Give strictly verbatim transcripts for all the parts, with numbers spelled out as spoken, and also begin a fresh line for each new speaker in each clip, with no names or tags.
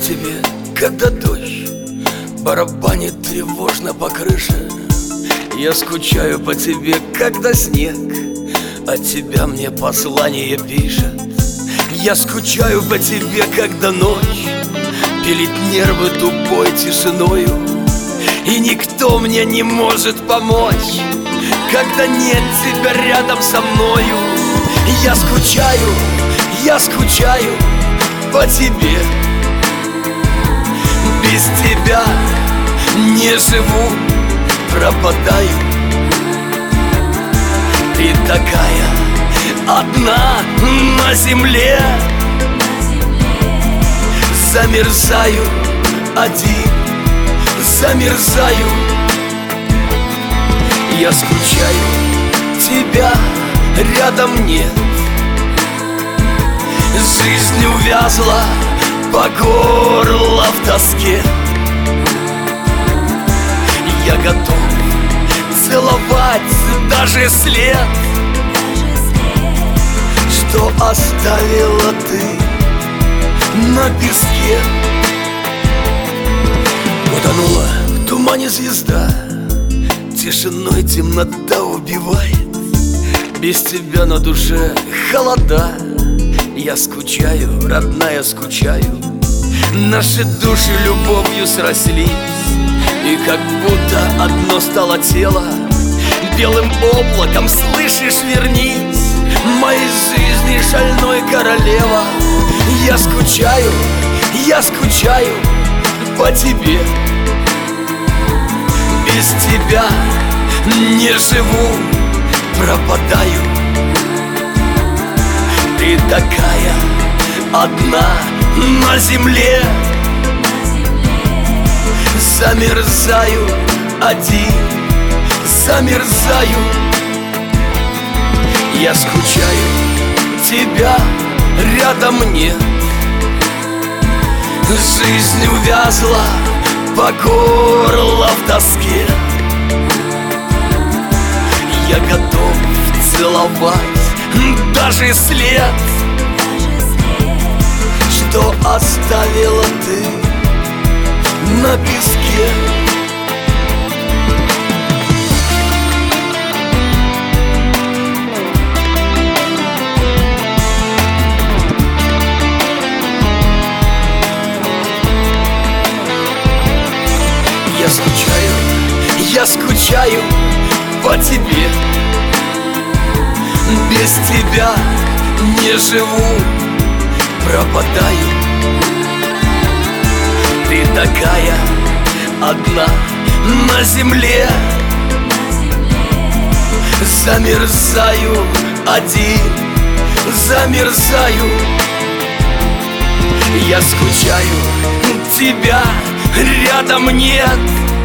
тебе, когда дождь барабанит тревожно по крыше. Я скучаю по тебе, когда снег от тебя мне послание пишет. Я скучаю по тебе, когда ночь пилит нервы тупой тишиною, и никто мне не может помочь, когда нет тебя рядом со мною. Я скучаю, я скучаю по тебе. Без тебя не живу, пропадаю. Ты такая одна на земле. Замерзаю один, замерзаю. Я скучаю, тебя рядом нет. Жизнь увязла по горло в тоске. Я готов целовать даже след, что оставила ты на песке. Утонула в тумане звезда, тишиной темнота убивает. Без тебя на душе холода. Я скучаю, родная, скучаю. Наши души любовью срослись, и как будто одно стало тело. Белым облаком, слышишь, вернись, моей жизни шальной королева. Я скучаю, я скучаю по тебе. Без тебя не живу, пропадаю. Ты такая одна на земле. Замерзаю один, замерзаю. Я скучаю, тебя рядом нет. Жизнь увязла по горло в тоске. Я готов целовать даже след, что оставила ты на песке. Я скучаю, я скучаю по тебе. Без тебя не живу, пропадаю. Ты такая одна на земле. Замерзаю один, замерзаю. Я скучаю, тебя рядом нет.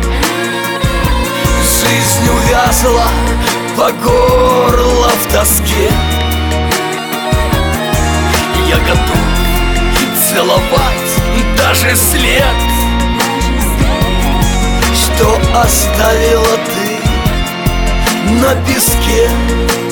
Жизнь увязла по горло в тоске. Я готов целовать даже след, что оставила ты на песке.